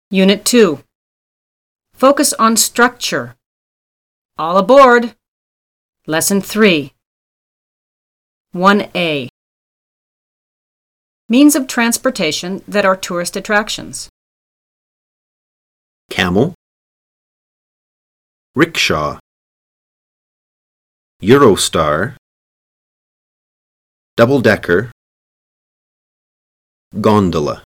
Unit 2. Focus on structure. All aboard. Lesson 3. 1A. Means of transportation that are tourist attractions. Camel, rickshaw, Eurostar, double-decker, gondola.